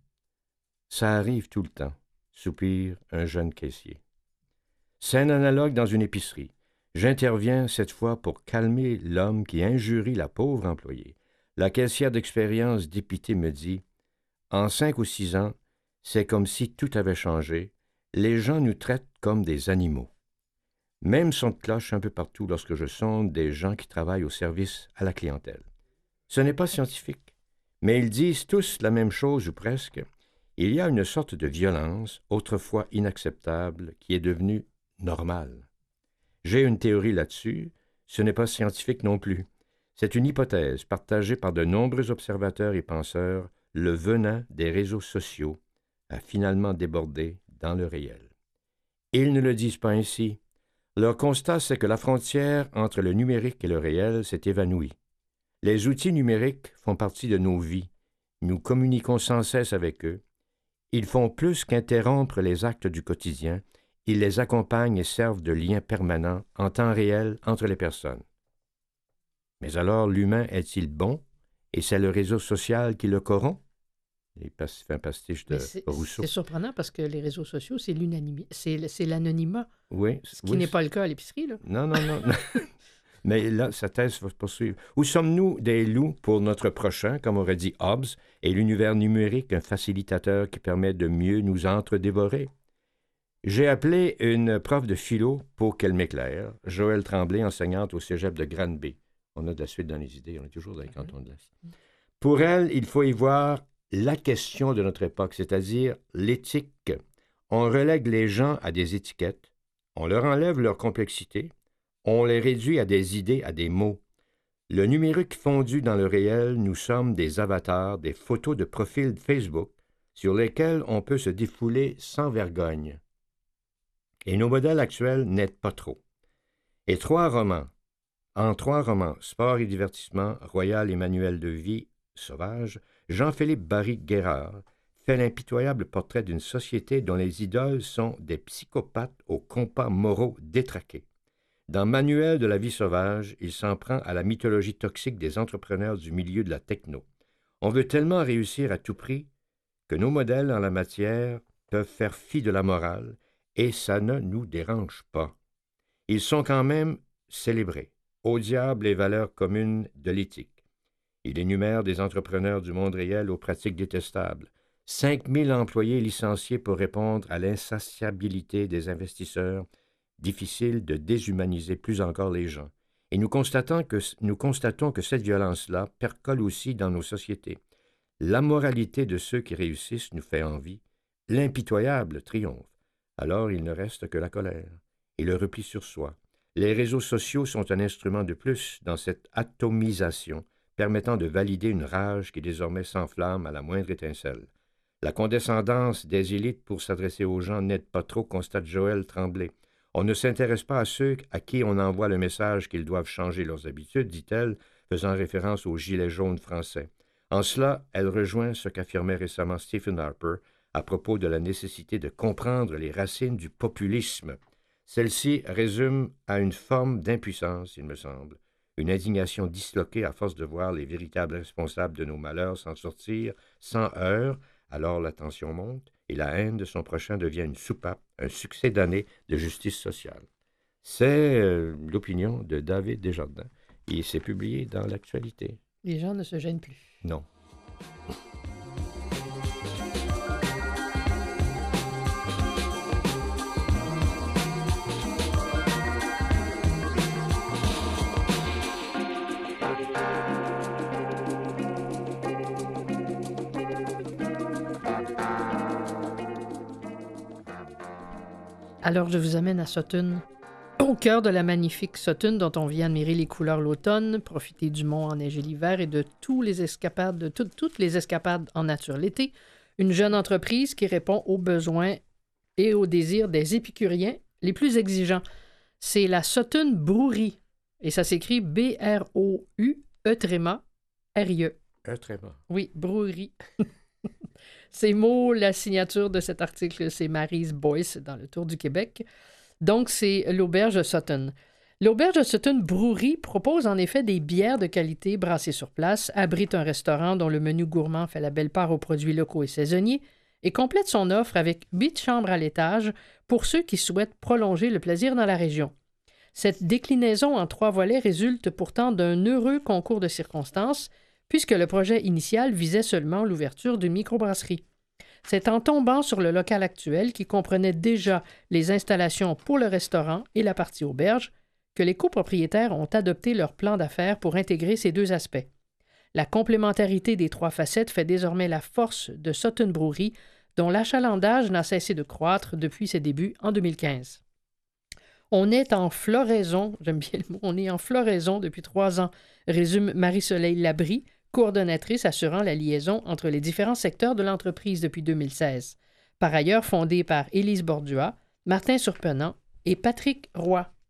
Ça arrive tout le temps, soupire un jeune caissier. Scène analogue dans une épicerie. J'interviens cette fois pour calmer l'homme qui injurie la pauvre employée. La caissière d'expérience dépitée me dit « En cinq ou six ans, c'est comme si tout avait changé. Les gens nous traitent comme des animaux. » Même son de cloche un peu partout lorsque je sonde des gens qui travaillent au service à la clientèle. Ce n'est pas scientifique, mais ils disent tous la même chose ou presque. Il y a une sorte de violence, autrefois inacceptable, qui est devenue normale. J'ai une théorie là-dessus, ce n'est pas scientifique non plus. C'est une hypothèse partagée par de nombreux observateurs et penseurs, le venin des réseaux sociaux a finalement débordé dans le réel. Ils ne le disent pas ainsi. Leur constat, c'est que la frontière entre le numérique et le réel s'est évanouie. Les outils numériques font partie de nos vies. Nous communiquons sans cesse avec eux. Ils font plus qu'interrompre les actes du quotidien. Ils les accompagnent et servent de lien permanent en temps réel entre les personnes. Mais alors, l'humain est-il bon et c'est le réseau social qui le corrompt? Il fait un pastiche de c'est, Rousseau. C'est surprenant parce que les réseaux sociaux, c'est l'unanimité, c'est, c'est l'anonymat, Oui. ce qui oui, n'est pas le cas à l'épicerie, là. Non, non, non. Mais là, sa thèse va se poursuivre. Où sommes-nous des loups pour notre prochain, comme aurait dit Hobbes, et l'univers numérique un facilitateur qui permet de mieux nous entre-dévorer? J'ai appelé une prof de philo pour qu'elle m'éclaire, Joëlle Tremblay, enseignante au cégep de Granby. On a de la suite dans les idées, on est toujours dans les cantons de l'Est. Pour elle, il faut y voir la question de notre époque, c'est-à-dire l'éthique. On relègue les gens à des étiquettes, on leur enlève leur complexité, on les réduit à des idées, à des mots. Le numérique fondu dans le réel, nous sommes des avatars, des photos de profil Facebook sur lesquels on peut se défouler sans vergogne. Et nos modèles actuels n'aident pas trop. Et trois romans, en trois romans, Sport et divertissement, Royal et manuel de vie, Sauvage, Jean-Philippe Barry-Guerrard fait l'impitoyable portrait d'une société dont les idoles sont des psychopathes aux compas moraux détraqués. Dans Manuel de la vie sauvage, il s'en prend à la mythologie toxique des entrepreneurs du milieu de la techno. On veut tellement réussir à tout prix que nos modèles en la matière peuvent faire fi de la morale et ça ne nous dérange pas. Ils sont quand même célébrés. Au diable les valeurs communes de l'éthique. Il énumère des entrepreneurs du monde réel aux pratiques détestables. cinq mille employés licenciés pour répondre à l'insatiabilité des investisseurs. Difficile de déshumaniser plus encore les gens. Et nous constatons que, nous constatons que cette violence-là percole aussi dans nos sociétés. L'ammoralité de ceux qui réussissent nous fait envie. L'impitoyable triomphe. Alors il ne reste que la colère et le repli sur soi. Les réseaux sociaux sont un instrument de plus dans cette atomisation permettant de valider une rage qui désormais s'enflamme à la moindre étincelle. La condescendance des élites pour s'adresser aux gens n'aide pas trop, constate Joëlle Tremblay. On ne s'intéresse pas à ceux à qui on envoie le message qu'ils doivent changer leurs habitudes, dit-elle, faisant référence aux gilets jaunes français. En cela, elle rejoint ce qu'affirmait récemment Stephen Harper à propos de la nécessité de comprendre les racines du populisme. Celle-ci résume à une forme d'impuissance, il me semble, une indignation disloquée à force de voir les véritables responsables de nos malheurs s'en sortir sans heurts. Alors la tension monte et la haine de son prochain devient une soupape, un succès d'année de justice sociale. C'est euh, l'opinion de David Desjardins et c'est publié dans l'Actualité. Les gens ne se gênent plus. Non. Alors, je vous amène à Sutton, au cœur de la magnifique Sutton dont on vient admirer les couleurs l'automne, profiter du mont enneigé l'hiver et de tous les escapades, de tout, toutes les escapades en nature l'été. Une jeune entreprise qui répond aux besoins et aux désirs des épicuriens les plus exigeants. C'est la Sutton Brewery et ça s'écrit B R O U E tréma R I E. Un tréma. Oui, Brewery. Ces mots, la signature de cet article, c'est Maryse Boyce dans le Tour du Québec. Donc, c'est l'auberge Sutton. L'auberge Sutton Brewery propose en effet des bières de qualité brassées sur place, abrite un restaurant dont le menu gourmand fait la belle part aux produits locaux et saisonniers et complète son offre avec huit chambres à l'étage pour ceux qui souhaitent prolonger le plaisir dans la région. Cette déclinaison en trois volets résulte pourtant d'un heureux concours de circonstances puisque le projet initial visait seulement l'ouverture d'une microbrasserie. C'est en tombant sur le local actuel qui comprenait déjà les installations pour le restaurant et la partie auberge que les copropriétaires ont adopté leur plan d'affaires pour intégrer ces deux aspects. La complémentarité des trois facettes fait désormais la force de Sutton Brewery, dont l'achalandage n'a cessé de croître depuis ses débuts en deux mille quinze. On est en floraison, j'aime bien le mot, on est en floraison depuis trois ans, résume Marie-Soleil Labrie, coordonnatrice assurant la liaison entre les différents secteurs de l'entreprise depuis deux mille seize. Par ailleurs fondée par Élise Bordua, Martin Surprenant et Patrick Roy.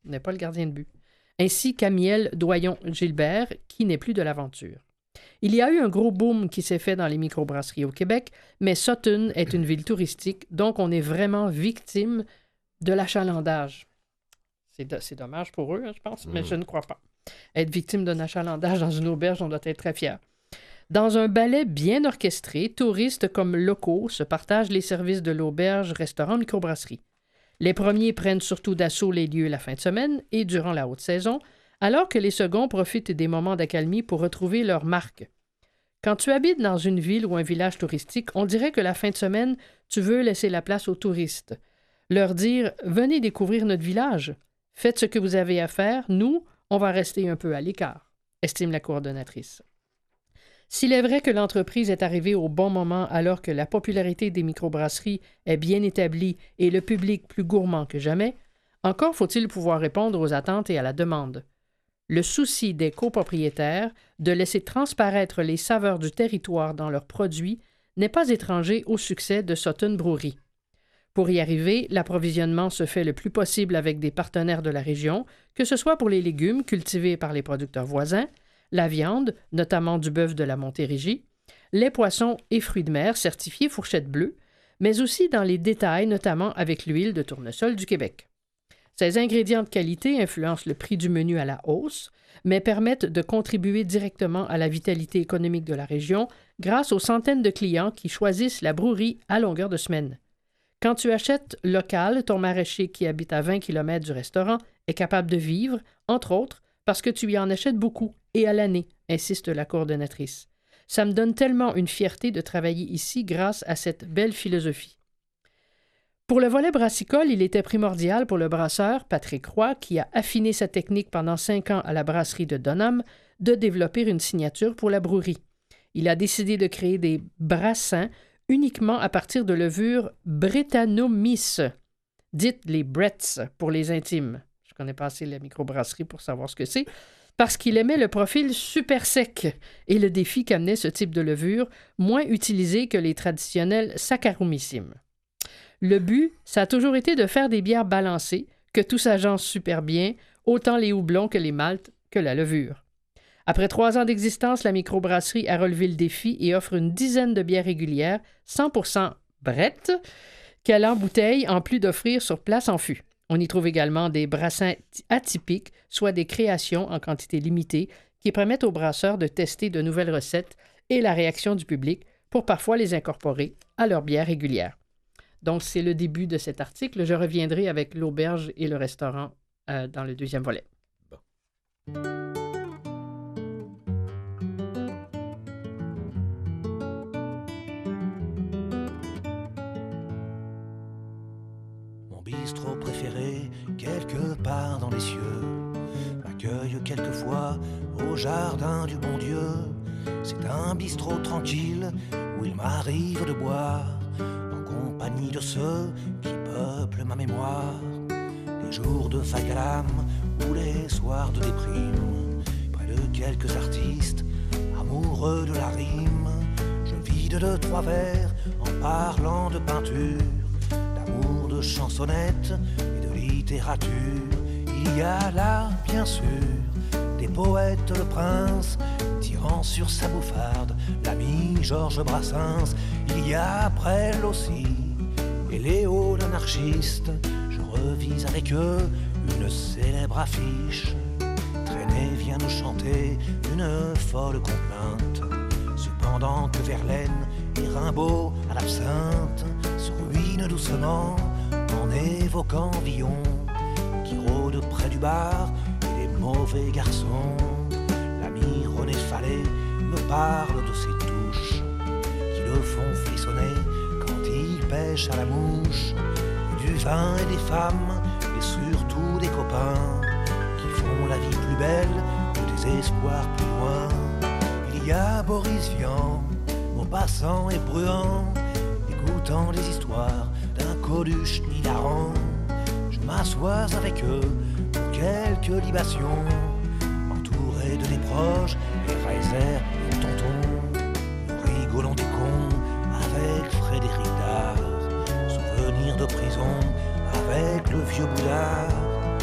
n'est pas le gardien de but. Ainsi qu'Amiel Doyon-Gilbert, qui n'est plus de l'aventure. Il y a eu un gros boom qui s'est fait dans les microbrasseries au Québec, mais Sutton est une ville touristique, donc on est vraiment victime de l'achalandage. C'est, do- c'est dommage pour eux, hein, je pense, mais Mm. je ne crois pas. Être victime d'un achalandage dans une auberge, on doit être très fiers. Dans un ballet bien orchestré, touristes comme locaux se partagent les services de l'auberge, restaurant, microbrasserie. Les premiers prennent surtout d'assaut les lieux la fin de semaine et durant la haute saison, alors que les seconds profitent des moments d'accalmie pour retrouver leur marque. Quand tu habites dans une ville ou un village touristique, on dirait que la fin de semaine, tu veux laisser la place aux touristes. Leur dire « Venez découvrir notre village. Faites ce que vous avez à faire. Nous, on va rester un peu à l'écart », estime la coordonnatrice. S'il est vrai que l'entreprise est arrivée au bon moment alors que la popularité des microbrasseries est bien établie et le public plus gourmand que jamais, encore faut-il pouvoir répondre aux attentes et à la demande. Le souci des copropriétaires de laisser transparaître les saveurs du territoire dans leurs produits n'est pas étranger au succès de Sutton Brewery. Pour y arriver, l'approvisionnement se fait le plus possible avec des partenaires de la région, que ce soit pour les légumes cultivés par les producteurs voisins, la viande, notamment du bœuf de la Montérégie, les poissons et fruits de mer certifiés fourchette bleue, mais aussi dans les détails, notamment avec l'huile de tournesol du Québec. Ces ingrédients de qualité influencent le prix du menu à la hausse, mais permettent de contribuer directement à la vitalité économique de la région grâce aux centaines de clients qui choisissent la brouerie à longueur de semaine. Quand tu achètes local, ton maraîcher qui habite à vingt kilomètres du restaurant est capable de vivre, entre autres, parce que tu y en achètes beaucoup et à l'année, insiste la coordonnatrice. Ça me donne tellement une fierté de travailler ici grâce à cette belle philosophie. Pour le volet brassicole, il était primordial pour le brasseur Patrick Roy, qui a affiné sa technique pendant cinq ans à la brasserie de Dunham, de développer une signature pour la brouerie. Il a décidé de créer des brassins uniquement à partir de levures Brettanomyces, dites les Bretts pour les intimes. Je connais pas assez la microbrasserie pour savoir ce que c'est, parce qu'il aimait le profil super sec et le défi qu'amenait ce type de levure, moins utilisé que les traditionnels Saccharomyces. Le but, ça a toujours été de faire des bières balancées, que tout s'agence super bien, autant les houblons que les maltes que la levure. Après trois ans d'existence, la microbrasserie a relevé le défi et offre une dizaine de bières régulières, cent pour cent Brett, qu'elle embouteille en plus d'offrir sur place en fût. On y trouve également des brassins atypiques, soit des créations en quantité limitée, qui permettent aux brasseurs de tester de nouvelles recettes et la réaction du public pour parfois les incorporer à leur bière régulière. Donc, c'est le début de cet article. Je reviendrai avec l'auberge et le restaurant euh, dans le deuxième volet. Bon. Mon bistrot préféré, quelque part dans les cieux, m'accueille quelquefois au jardin du bon Dieu. C'est un bistrot tranquille où il m'arrive de boire en compagnie de ceux qui peuplent ma mémoire. Les jours de fac à l'âme ou les soirs de déprime, près de quelques artistes amoureux de la rime, je vide de trois vers en parlant de peinture, d'amour, de chansonnettes et de littérature. Il y a là, bien sûr, des poètes, le prince, tirant sur sa bouffarde l'ami Georges Brassens. Il y a Brel aussi, et Léo l'anarchiste. Je revise avec eux une célèbre affiche. Traîné vient nous chanter une folle complainte, cependant que Verlaine et Rimbaud à l'absinthe se ruinent doucement en évoquant Villon, qui rôde près du bar et les mauvais garçons. L'ami René Fallet me parle de ses touches qui le font frissonner quand il pêche à la mouche, du vin et des femmes et surtout des copains qui font la vie plus belle, le désespoir plus loin. Il y a Boris Vian, Maupassant et Bruant, écoutant les histoires d'un Coluche hilarant. Je m'assois avec eux pour quelques libations, entouré de des proches, les Reiser et le tonton. Nous rigolons des cons avec Frédéric Dard, souvenir de prison avec le vieux Boudard. Au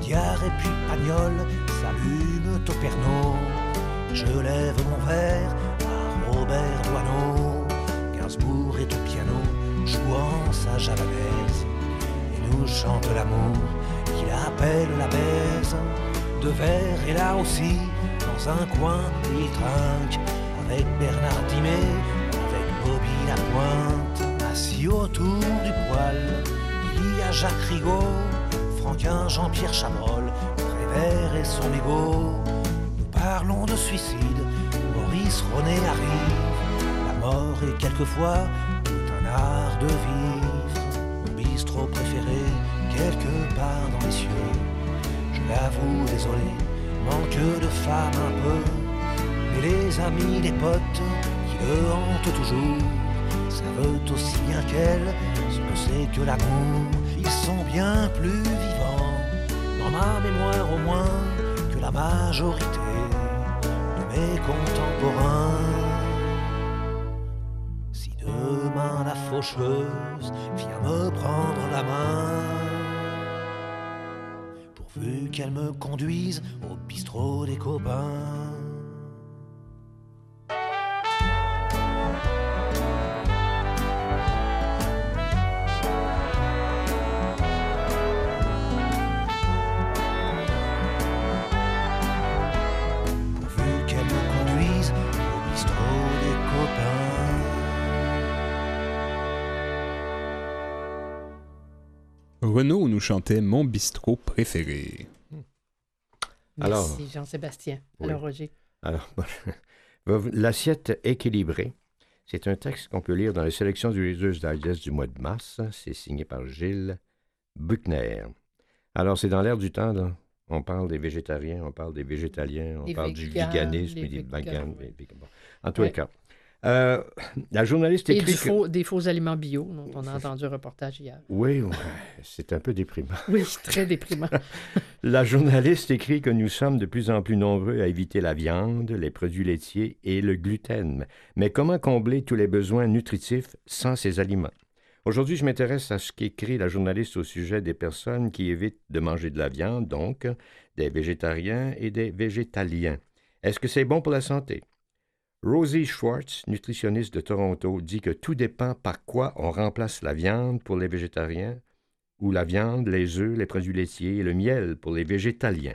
caviar et puis pagnol s'allument au Pernod. Je lève mon verre à Robert Doisneau. Gainsbourg est au piano, jouant sa javanaise, et nous chante l'amour qu'il appelle la baise. De verre et là aussi, dans un coin, il trinque avec Bernard Dimet, avec Bobby Lapointe. Assis autour du poêle, il y a Jacques Rigaud, Franquin, Jean-Pierre Chabrol, Prévert et son ego. Nous parlons de suicide, Maurice Ronet arrive. La mort est quelquefois tout un art de vivre. Mon bistrot préféré, quelque part dans les cieux. Je l'avoue, désolé, manque de femme un peu. Mais les amis, les potes qui le hantent toujours savent aussi bien qu'elle ce que c'est que l'amour. Ils sont bien plus vivants, dans ma mémoire au moins, que la majorité de mes contemporains. Si demain la faucheuse vient me prendre la main, pourvu qu'elle me conduise au bistrot des copains. Renaud nous chantait Mon bistrot préféré. Merci, Alors, Jean-Sébastien. oui. Alors, Roger. Alors, l'assiette équilibrée, c'est un texte qu'on peut lire dans la sélection du Reader's Digest du mois de mars. C'est signé par Gilles Buckner. Alors, c'est dans l'air du temps, là. On parle des végétariens, on parle des végétaliens, on Les parle du véganes, véganisme les et des véganes, véganes. oui. et- et- bon. En tous les Ouais. cas, euh, la journaliste Et écrit du que... faux, des faux aliments bio, dont on a entendu un reportage hier. Oui, ouais, c'est un peu déprimant. Oui, très déprimant. La journaliste écrit que nous sommes de plus en plus nombreux à éviter la viande, les produits laitiers et le gluten. Mais comment combler tous les besoins nutritifs sans ces aliments? Aujourd'hui, je m'intéresse à ce qu'écrit la journaliste au sujet des personnes qui évitent de manger de la viande, donc des végétariens et des végétaliens. Est-ce que c'est bon pour la santé? Rosie Schwartz, nutritionniste de Toronto, dit que tout dépend par quoi on remplace la viande pour les végétariens ou la viande, les œufs, les produits laitiers et le miel pour les végétaliens.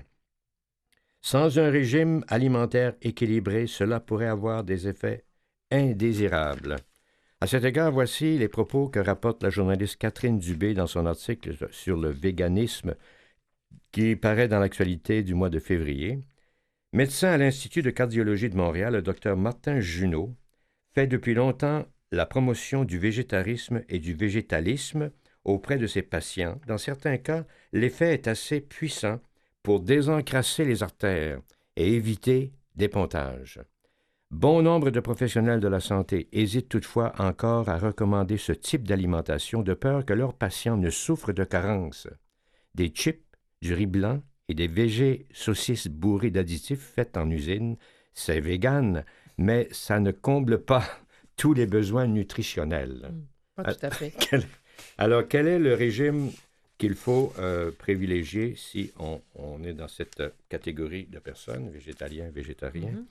Sans un régime alimentaire équilibré, cela pourrait avoir des effets indésirables. À cet égard, voici les propos que rapporte la journaliste Catherine Dubé dans son article sur le véganisme qui paraît dans l'actualité du mois de février. Médecin à l'Institut de cardiologie de Montréal, le docteur Martin Junot fait depuis longtemps la promotion du végétarisme et du végétalisme auprès de ses patients. Dans certains cas, l'effet est assez puissant pour désencrasser les artères et éviter des pontages. Bon nombre de professionnels de la santé hésitent toutefois encore à recommander ce type d'alimentation de peur que leurs patients ne souffrent de carences. Des chips, du riz blanc et des végés saucisses bourrées d'additifs faits en usine, c'est vegan, mais ça ne comble pas tous les besoins nutritionnels. Pas tout à fait. Quel- Alors, quel est le régime qu'il faut euh, privilégier si on, on est dans cette euh, catégorie de personnes, végétaliens, végétariens? Mhm.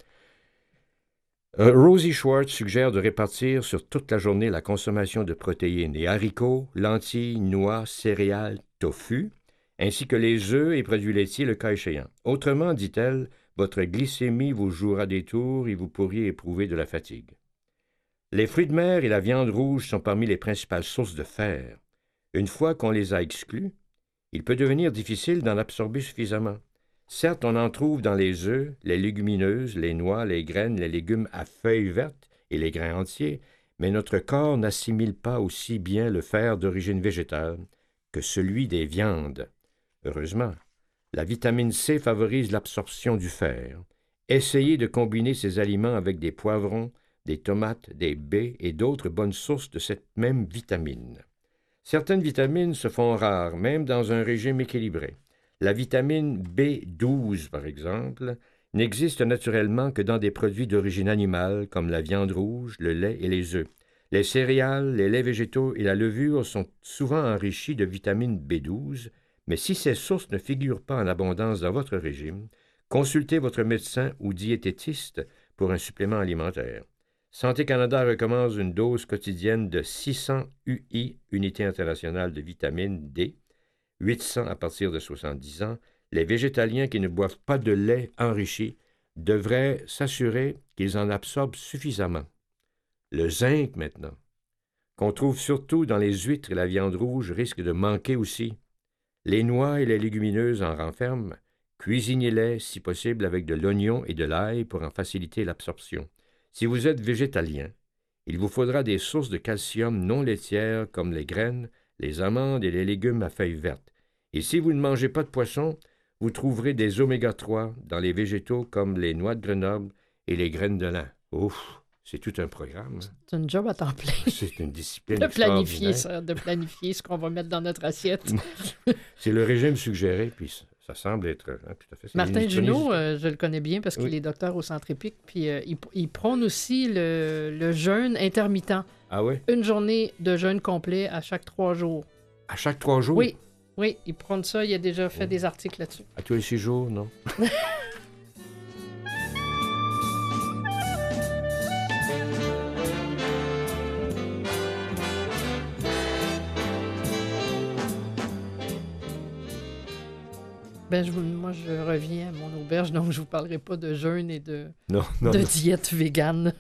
Euh, Rosie Schwartz suggère de répartir sur toute la journée la consommation de protéines et haricots, lentilles, noix, céréales, tofu, ainsi que les œufs et produits laitiers le cas échéant. Autrement, dit-elle, votre glycémie vous jouera des tours et vous pourriez éprouver de la fatigue. Les fruits de mer et la viande rouge sont parmi les principales sources de fer. Une fois qu'on les a exclus, il peut devenir difficile d'en absorber suffisamment. Certes, on en trouve dans les œufs, les légumineuses, les noix, les graines, les légumes à feuilles vertes et les grains entiers, mais notre corps n'assimile pas aussi bien le fer d'origine végétale que celui des viandes. Heureusement, la vitamine C favorise l'absorption du fer. Essayez de combiner ces aliments avec des poivrons, des tomates, des baies et d'autres bonnes sources de cette même vitamine. Certaines vitamines se font rares, même dans un régime équilibré. La vitamine B douze, par exemple, n'existe naturellement que dans des produits d'origine animale comme la viande rouge, le lait et les œufs. Les céréales, les laits végétaux et la levure sont souvent enrichis de vitamine B douze, Mais si ces sources ne figurent pas en abondance dans votre régime, consultez votre médecin ou diététiste pour un supplément alimentaire. Santé Canada recommande une dose quotidienne de six cents U I, Unité internationale de vitamine D, huit cents à partir de soixante-dix ans. Les végétaliens qui ne boivent pas de lait enrichi devraient s'assurer qu'ils en absorbent suffisamment. Le zinc, maintenant, qu'on trouve surtout dans les huîtres et la viande rouge, risque de manquer aussi. Les noix et les légumineuses en renferment. Cuisinez-les, si possible, avec de l'oignon et de l'ail pour en faciliter l'absorption. Si vous êtes végétalien, il vous faudra des sources de calcium non laitières comme les graines, les amandes et les légumes à feuilles vertes. Et si vous ne mangez pas de poisson, vous trouverez des oméga trois dans les végétaux comme les noix de Grenoble et les graines de lin. Ouf, c'est tout un programme. Hein? C'est un job à temps plein. C'est une discipline de planifier extraordinaire. ça, de planifier ce qu'on va mettre dans notre assiette. C'est le régime suggéré, puis ça, ça semble être hein, tout à fait... c'est Martin une Junot, chronicité. euh, je le connais bien parce qu'il Oui. est docteur au Centre Épique, puis euh, il, il prône aussi le, le jeûne intermittent. Ah oui? Une journée de jeûne complet à chaque trois jours. À chaque trois jours? Oui, oui, il prône ça. Il a déjà fait Oh. des articles là-dessus. À tous les six jours, non? Ben, je, vous- moi, je reviens à mon auberge, donc je vous parlerai pas de jeûne et de, Non, non, de non. diète végane.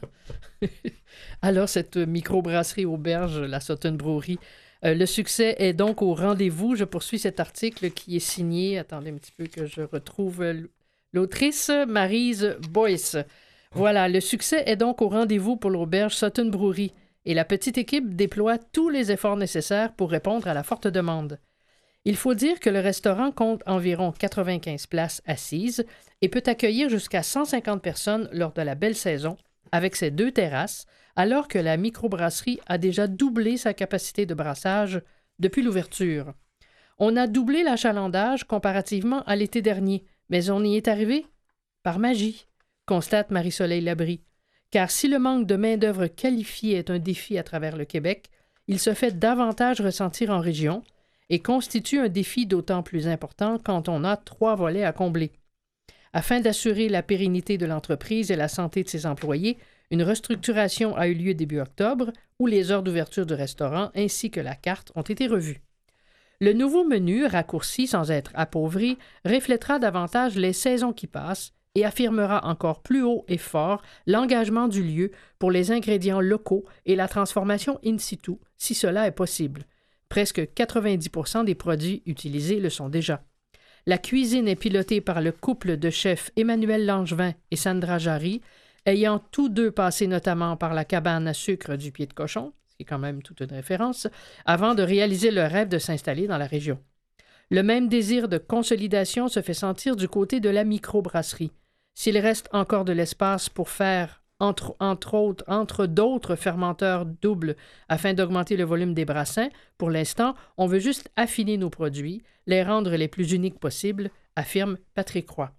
Alors, cette microbrasserie auberge, la Sutton Brewery, euh, le succès est donc au rendez-vous. Je poursuis cet article qui est signé, attendez un petit peu que je retrouve l- l'autrice, Maryse Boyce. Voilà, le succès est donc au rendez-vous pour l'auberge Sutton Brewery et la petite équipe déploie tous les efforts nécessaires pour répondre à la forte demande. Il faut dire que le restaurant compte environ quatre-vingt-quinze places assises et peut accueillir jusqu'à cent cinquante personnes lors de la belle saison avec ses deux terrasses, alors que la microbrasserie a déjà doublé sa capacité de brassage depuis l'ouverture. On a doublé l'achalandage comparativement à l'été dernier, mais on y est arrivé par magie, constate Marie-Soleil Labrie. Car si le manque de main-d'œuvre qualifiée est un défi à travers le Québec, il se fait davantage ressentir en région et constitue un défi d'autant plus important quand on a trois volets à combler. Afin d'assurer la pérennité de l'entreprise et la santé de ses employés, une restructuration a eu lieu début octobre où les heures d'ouverture du restaurant ainsi que la carte ont été revues. Le nouveau menu, raccourci sans être appauvri, reflètera davantage les saisons qui passent et affirmera encore plus haut et fort l'engagement du lieu pour les ingrédients locaux et la transformation in situ, si cela est possible. Presque quatre-vingt-dix pour cent des produits utilisés le sont déjà. La cuisine est pilotée par le couple de chefs Emmanuel Langevin et Sandra Jarry, ayant tous deux passé notamment par la cabane à sucre du Pied de Cochon, ce qui est quand même toute une référence, avant de réaliser le rêve de s'installer dans la région. Le même désir de consolidation se fait sentir du côté de la microbrasserie. S'il reste encore de l'espace pour faire Entre, entre autres, entre d'autres fermenteurs doubles afin d'augmenter le volume des brassins, pour l'instant, on veut juste affiner nos produits, les rendre les plus uniques possibles, affirme Patrick Roy.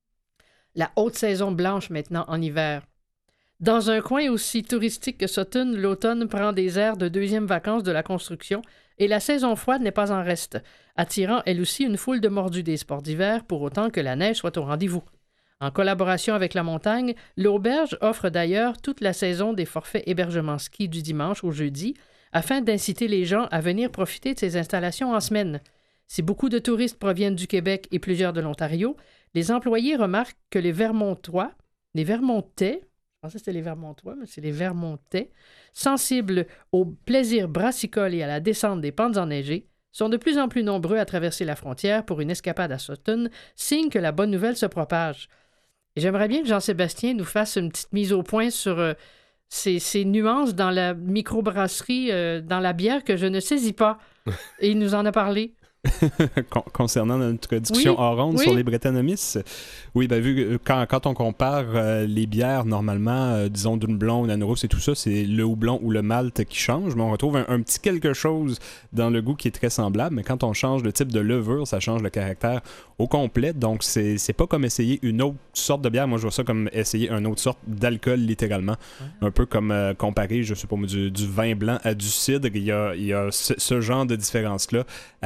La haute saison blanche maintenant en hiver. Dans un coin aussi touristique que Sutton, l'automne prend des airs de deuxième vacances de la construction et la saison froide n'est pas en reste, attirant elle aussi une foule de mordus des sports d'hiver pour autant que la neige soit au rendez-vous. En collaboration avec la montagne, l'auberge offre d'ailleurs toute la saison des forfaits hébergement ski du dimanche au jeudi afin d'inciter les gens à venir profiter de ces installations en semaine. Si beaucoup de touristes proviennent du Québec et plusieurs de l'Ontario, les employés remarquent que les Vermontois, les Vermontais, je pensais que c'était les Vermontois, mais c'est les Vermontais, sensibles au plaisir brassicole et à la descente des pentes enneigées, sont de plus en plus nombreux à traverser la frontière pour une escapade à Sutton, signe que la bonne nouvelle se propage. Et j'aimerais bien que Jean-Sébastien nous fasse une petite mise au point sur euh, ces, ces nuances dans la microbrasserie, euh, dans la bière que je ne saisis pas. Et il nous en a parlé. Con- concernant notre discussion Oui, hors ronde oui. sur les Brettanomyces, oui, ben vu que quand, quand on compare euh, les bières, normalement, euh, disons d'une blonde, d'une rousse et tout ça, c'est le houblon ou le malt qui change, mais on retrouve un, un petit quelque chose dans le goût qui est très semblable, mais quand on change le type de levure, ça change le caractère au complet, donc c'est, c'est pas comme essayer une autre sorte de bière, moi je vois ça comme essayer une autre sorte d'alcool littéralement, ouais. Un peu comme euh, comparer, je sais pas moi, du, du vin blanc à du cidre, il y a, il y a ce, ce genre de différence-là avec euh,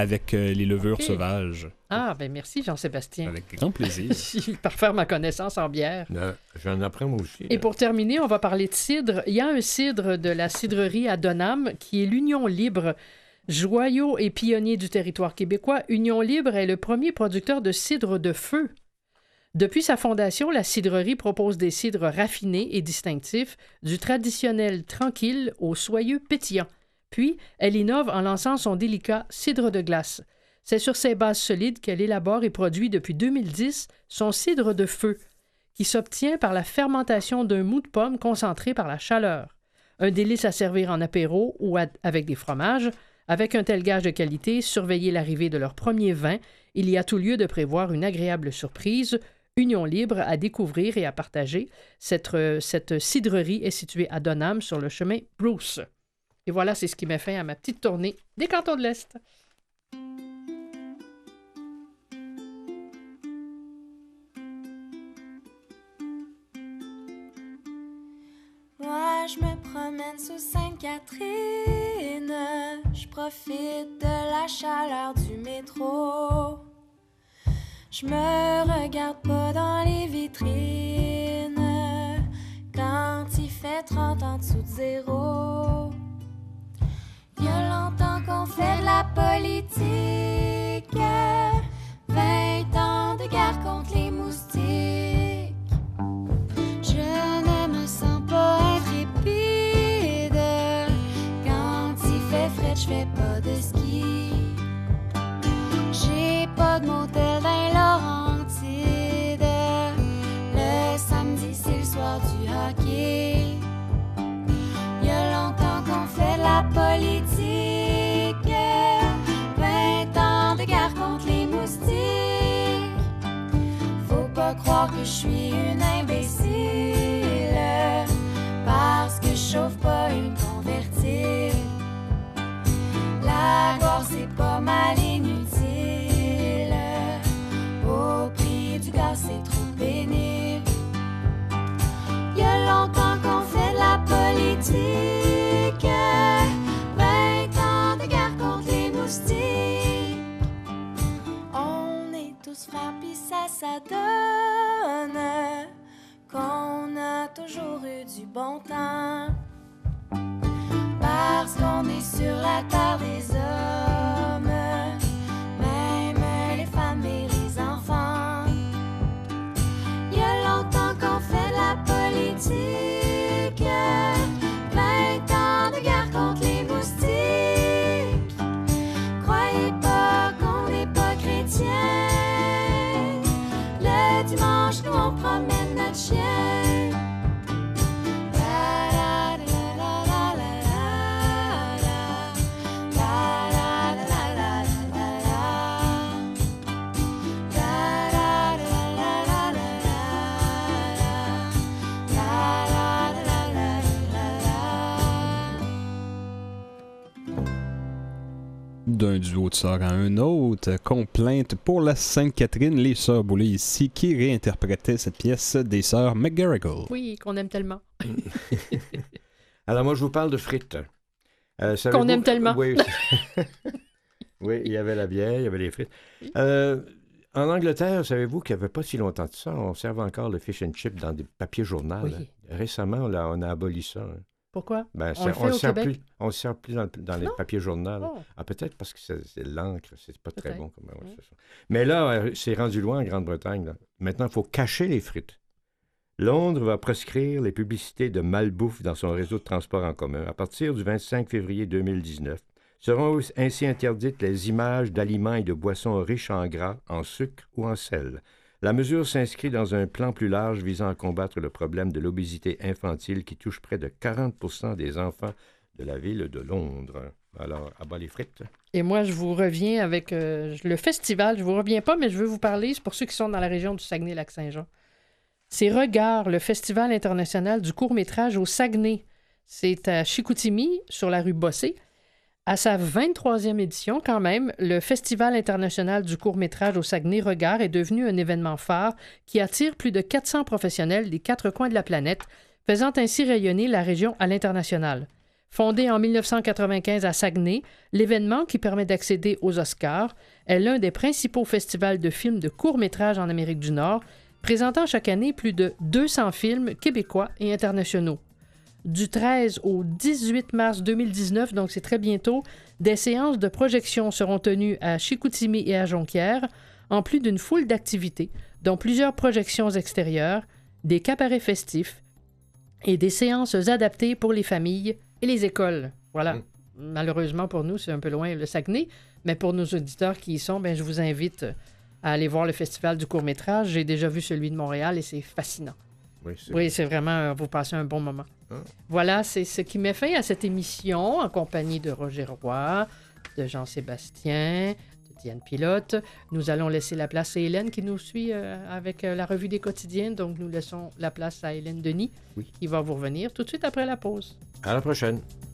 euh, les levures Ok. sauvages. Ah, ben merci Jean-Sébastien. Avec grand plaisir. Par faire ma connaissance en bière. Euh, J'en apprends moi aussi. Et là. pour terminer, on va parler de cidre. Il y a un cidre de la cidrerie à Donham qui est l'Union Libre, joyau et pionnier du territoire québécois. Union Libre est le premier producteur de cidre de feu. Depuis sa fondation, la cidrerie propose des cidres raffinés et distinctifs, du traditionnel tranquille au soyeux pétillant. Puis, elle innove en lançant son délicat cidre de glace. C'est sur ces bases solides qu'elle élabore et produit depuis deux mille dix son cidre de feu, qui s'obtient par la fermentation d'un mou de pomme concentré par la chaleur. Un délice à servir en apéro ou à- avec des fromages. Avec un tel gage de qualité, surveiller l'arrivée de leur premier vin, il y a tout lieu de prévoir une agréable surprise. Union Libre à découvrir et à partager. Cette, euh, cette cidrerie est située à Donham sur le chemin Bruce. Et voilà, c'est ce qui m'a fait à ma petite tournée des cantons de l'Est. Moi, je me promène sous Sainte-Catherine. Je profite de la chaleur du métro. Je me regarde pas dans les vitrines quand il fait trente en dessous de zéro. Il y a longtemps qu'on fait de la politique, vingt ans de guerre contre les moustiques. Je ne me sens pas intrépide quand il fait frais, je fais pas de ski. J'ai pas de motel dans Laurentides. Le samedi, c'est le soir du hockey. Il y a longtemps qu'on fait de la politique, vingt ans de guerre contre les moustiques. Faut pas croire que je suis une imbécile, parce que je chauffe pas une convertible. La gloire, c'est pas mal inutile. Au prix du gaz, c'est trop pénible. Il y a longtemps qu'on fait de la politique, vingt ans de guerre contre les moustiques. On est tous frères pis ça, ça donne qu'on a toujours eu du bon temps. Parce qu'on est sur la terre des hommes, même les femmes et les enfants. Il y a longtemps qu'on fait de la politique, vingt ans de guerre contre les moustiques. Croyez pas qu'on n'est pas chrétien. Le dimanche, nous on promène notre chien. D'un duo de sœurs à un autre, complainte pour la Sainte-Catherine, les sœurs Boulay ici, qui réinterprétaient cette pièce des sœurs McGarrigle. Oui, qu'on aime tellement. Alors, moi, je vous parle de frites. Euh, Qu'on savez-vous- aime tellement. Oui, oui, il y avait la bière, il y avait les frites. Euh, en Angleterre, savez-vous qu'il n'y avait pas si longtemps de ça, on servait encore le fish and chip dans des papiers journal. Oui. Récemment, là, on a aboli ça. hein. Pourquoi? Ben, On c'est- le fait on ne au sert Québec? plus, on le sert plus dans, le- dans les Non? papiers journal. Oh. Ah, peut-être parce que c'est, c'est l'encre, c'est pas très Peut-être. bon. Comme, ouais, Mm. c'est ça. Mais là, euh, c'est rendu loin en Grande-Bretagne. là. Maintenant, il faut cacher les frites. Londres va proscrire les publicités de malbouffe dans son réseau de transport en commun. À partir du vingt-cinq février deux mille dix-neuf, seront ainsi interdites les images d'aliments et de boissons riches en gras, en sucre ou en sel. La mesure s'inscrit dans un plan plus large visant à combattre le problème de l'obésité infantile qui touche près de quarante pour cent des enfants de la ville de Londres. Alors, à bas les frites. Et moi, je vous reviens avec euh, le festival. Je vous reviens pas, mais je veux vous parler. C'est pour ceux qui sont dans la région du Saguenay-Lac-Saint-Jean. C'est Regard, le festival international du court-métrage au Saguenay. C'est à Chicoutimi, sur la rue Bossé. À sa vingt-troisième édition, quand même, le Festival international du court-métrage au Saguenay Regard est devenu un événement phare qui attire plus de quatre cents professionnels des quatre coins de la planète, faisant ainsi rayonner la région à l'international. Fondé en mille neuf cent quatre-vingt-quinze à Saguenay, l'événement, qui permet d'accéder aux Oscars, est l'un des principaux festivals de films de court-métrage en Amérique du Nord, présentant chaque année plus de deux cents films québécois et internationaux. Du treize au dix-huit mars deux mille dix-neuf, donc c'est très bientôt, des séances de projection seront tenues à Chicoutimi et à Jonquière, en plus d'une foule d'activités, dont plusieurs projections extérieures, des cabarets festifs et des séances adaptées pour les familles et les écoles. Voilà. Mmh. Malheureusement pour nous, c'est un peu loin le Saguenay, mais pour nos auditeurs qui y sont, ben, je vous invite à aller voir le Festival du court-métrage. J'ai déjà vu celui de Montréal et c'est fascinant. Oui, c'est, oui, c'est vraiment... Vous passez un bon moment. Ah. Voilà, c'est ce qui met fin à cette émission en compagnie de Roger Roy, de Jean-Sébastien, de Diane Pilote. Nous allons laisser la place à Hélène qui nous suit euh, avec euh, la revue des quotidiennes. Donc, nous laissons la place à Hélène Denis, oui, qui va vous revenir tout de suite après la pause. À la prochaine.